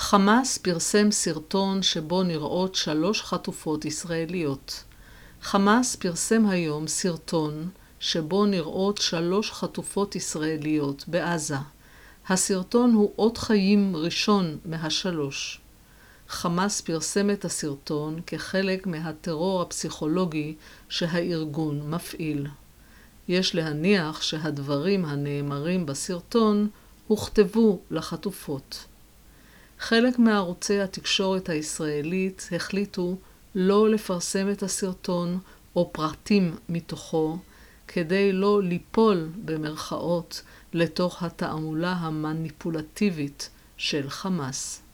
חמאס פרסם סרטון שבו נראות 3 חטופות ישראליות. חמאס פרסם היום סרטון שבו נראות 3 חטופות ישראליות בעזה. הסרטון הוא אות חיים ראשון מה3. חמאס פרסם את הסרטון כחלק מהטרור הפסיכולוגי שהארגון מפעיל. יש להניח שהדברים הנאמרים בסרטון הוכתבו לחטופות. חלק מערוצי התקשורת הישראלית החליטו לא לפרסם את הסרטון או פרטים מתוכו, כדי לא ליפול במרכאות לתוך התעמולה המניפולטיבית של חמאס.